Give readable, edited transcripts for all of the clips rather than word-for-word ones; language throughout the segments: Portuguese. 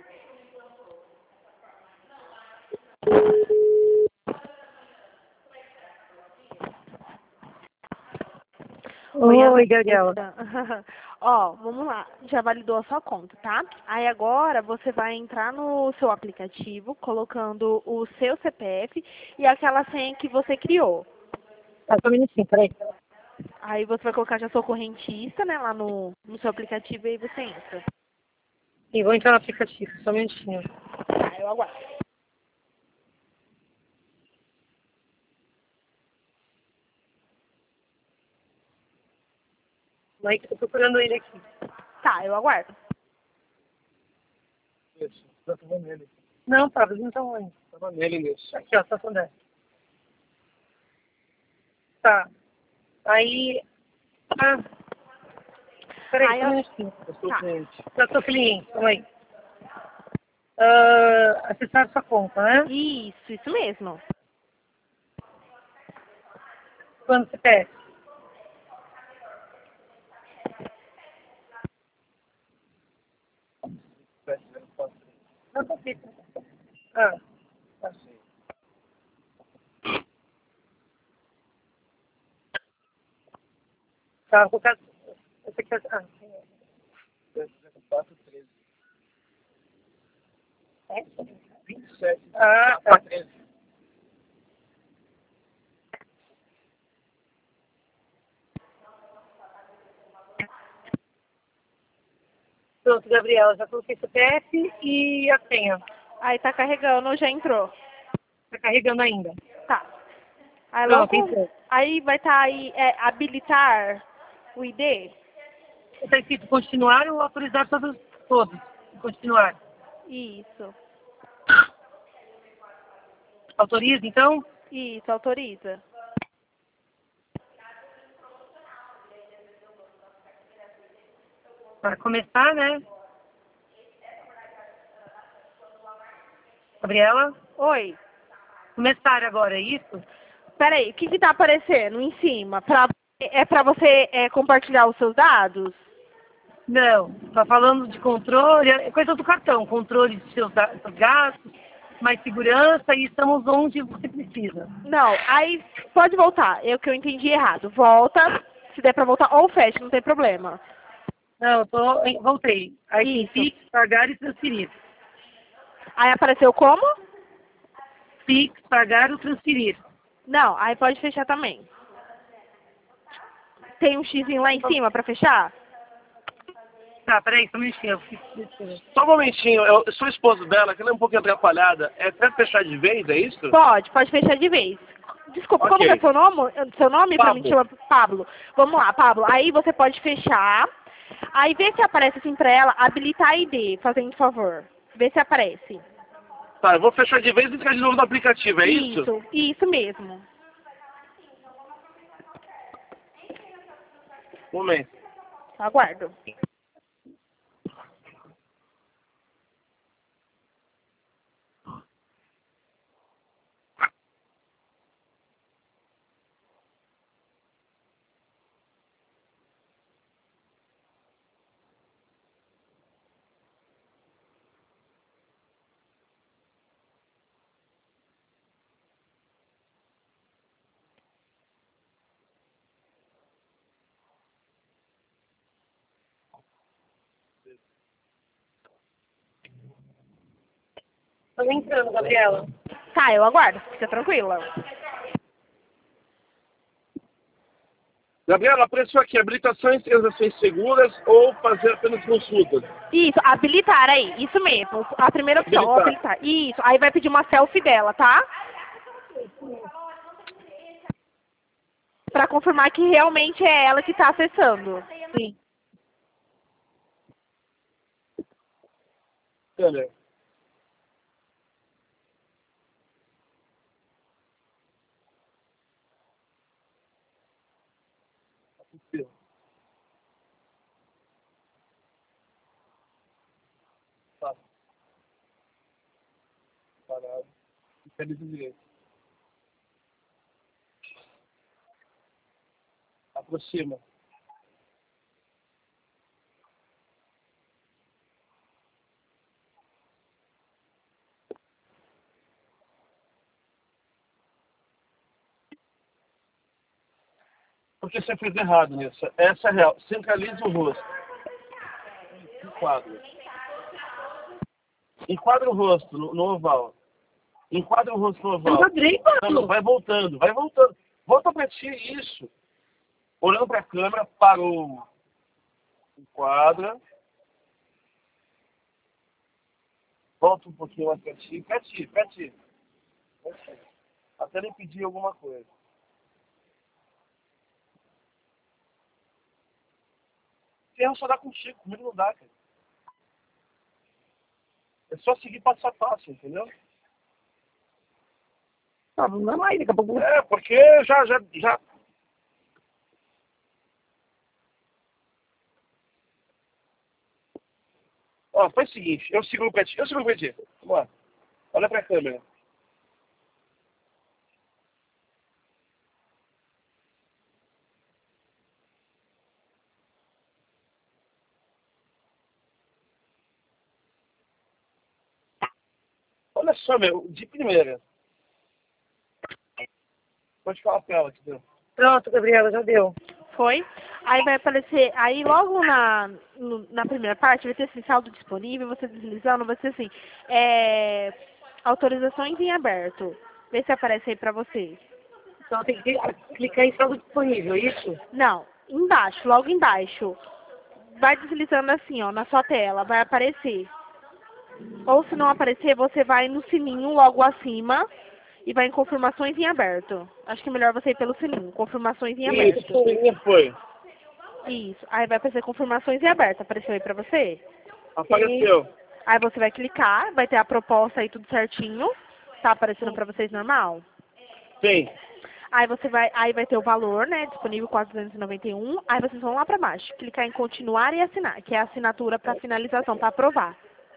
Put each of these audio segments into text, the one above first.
Oi, Gabriela. Ó, vamos lá. Já validou a sua conta, tá? Aí agora você vai entrar no seu aplicativo, colocando o seu CPF e aquela senha que você criou. Tá, só um minutinho, peraí. Aí você vai colocar já sua correntista, né, lá no seu aplicativo e aí você entra. E vou entrar no aplicativo, só um minutinho. Tá, eu aguardo. Mas eu tô procurando ele aqui. Tá, eu aguardo. Isso, já tava nele. Não, Pablo, não tá onde? Tava nele nisso. Aqui, ó, Santo André. Tá. Aí. Ah. Peraí, Aí só um eu... minutinho. Eu sou Tá. cliente. Já sou cliente, calma aí. Acessar sua conta, né? Isso mesmo. Quando você pede? Não consigo. Ah, tá. Tá, vou colocar. Esse aqui é. Ah, 413. é? 27. Ah, tá. 13. Pronto, Gabriela, já coloquei CPF e a senha. Aí tá carregando, já entrou. Tá carregando ainda. Tá. Aí Pronto, logo... entrou. Aí vai estar aí, habilitar o ID? Está escrito continuar ou autorizar todos. Continuar. Isso. Autoriza, então? Isso, autoriza. Para começar, né? Gabriela? Oi. Começar agora, é isso? Peraí, o que que tá aparecendo em cima? É pra você compartilhar os seus dados? Não, está falando de controle, é coisa do cartão, controle de seus gastos, mais segurança e estamos onde você precisa. Não, aí pode voltar. É o que eu entendi errado. Volta, se der pra voltar, ou fecha, não tem problema. Não, voltei. Aí tem Isso. Pix, pagar e transferir. Aí apareceu como? Pix, pagar ou transferir. Não, aí pode fechar também. Tem um xizinho lá em cima pra fechar? Tá, peraí, só um minutinho. Só um momentinho, eu sou esposo dela, que ela é um pouquinho atrapalhada. É até fechar de vez, é isso? Pode fechar de vez. Desculpa, como Ok. que é seu nome? Seu nome pra mim Pablo. chama Pablo. Vamos lá, Pablo. Aí você pode fechar. Aí vê se aparece assim pra ela, habilitar ID, fazendo favor. Vê se aparece. Tá, eu vou fechar de vez e ficar de novo no aplicativo, é isso? Isso mesmo. Um momento. Aguardo. Tô entrando, Gabriela. Tá, eu aguardo. Fica tranquila. Gabriela, apareceu aqui, habilitação e transações seguras ou fazer apenas consultas. Isso, habilitar aí. Isso mesmo. A primeira opção, Habilitar. habilitar. Isso. Aí vai pedir uma selfie dela, tá? Pra confirmar que realmente é ela que tá acessando. Sim. Olha. Tá. Parado. Feliz direito. Aproxima. porque você fez errado nisso. Essa é real. Centraliza o rosto. Enquadra. Enquadra o rosto no oval. Enquadra o rosto no oval. Enquadrei, mano. Não, vai voltando, vai voltando. Volta pra ti, isso. Olhando pra câmera, parou. Enquadra. Volta um pouquinho mais pra ti. Pra ti, pra ti. Pra ti. Até ele pedir alguma coisa. Erro só dá contigo, comigo não dá, cara. É só seguir passo a passo, entendeu? Ah, não dá mais, daqui a pouco. É, porque já. Ó, faz o seguinte, eu seguro pra ti. Vamos lá. Olha pra câmera. Olha só, meu, de primeira. Pode ficar uma tela aqui dentro. Pronto, Gabriela, já deu. Foi? Aí vai aparecer, aí logo na primeira parte vai ter assim, saldo disponível, você deslizando, vai ser assim, autorizações em aberto. Vê se aparece aí pra vocês. Então tem que clicar em saldo disponível, isso? Não, embaixo, logo embaixo. Vai deslizando assim, ó, na sua tela, vai aparecer. Ou se não aparecer, você vai no sininho logo acima e vai em confirmações em aberto. Acho que é melhor você ir pelo sininho, confirmações em aberto. Isso, foi. Isso. Aí vai aparecer confirmações em aberto. Apareceu aí pra você? Apareceu. Aí você vai clicar, vai ter a proposta aí tudo certinho. Tá aparecendo pra vocês normal? Sim. Aí vai ter o valor, né, disponível 491. Aí vocês vão lá pra baixo, clicar em continuar e assinar, que é a assinatura pra finalização, pra aprovar.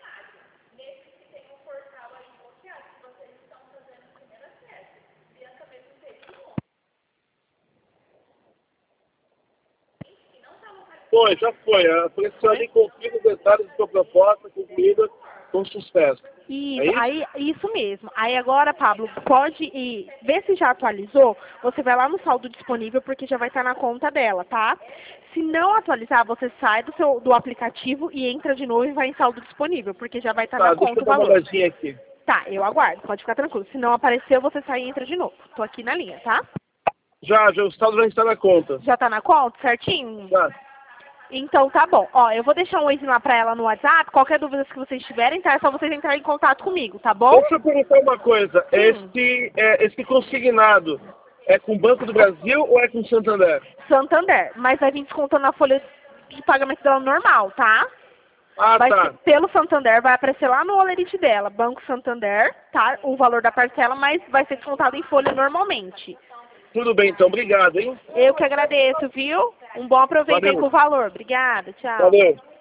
Foi, já foi. Apareceu ali confirma os detalhes da sua proposta concluída com sucesso. Isso, aí, isso mesmo. Aí agora, Pablo, pode ir, ver se já atualizou, você vai lá no saldo disponível, porque já vai estar na conta dela, tá? Se não atualizar, você sai do aplicativo e entra de novo e vai em saldo disponível, porque já vai estar na conta o valor. Deixa eu dar uma olhadinha aqui. Tá, eu aguardo, pode ficar tranquilo. Se não apareceu, você sai e entra de novo. Tô aqui na linha, tá? Já, o saldo já está na conta. Já tá na conta, certinho? Já. Então tá bom. Ó, eu vou deixar um oi lá pra ela no WhatsApp. Qualquer dúvida que vocês tiverem, tá? É só vocês entrarem em contato comigo, tá bom? Deixa eu perguntar uma coisa. Esse consignado é com o Banco do Brasil ou é com o Santander? Santander. Mas vai vir descontando a folha de pagamento dela normal, tá? Ah, vai tá. ser pelo Santander, vai aparecer lá no Olerite dela, Banco Santander, tá? O valor da parcela, mas vai ser descontado em folha normalmente. Tudo bem, então. Obrigado, hein? Eu que agradeço, viu? Um bom aproveito aí com o valor. Obrigada, tchau. Valeu.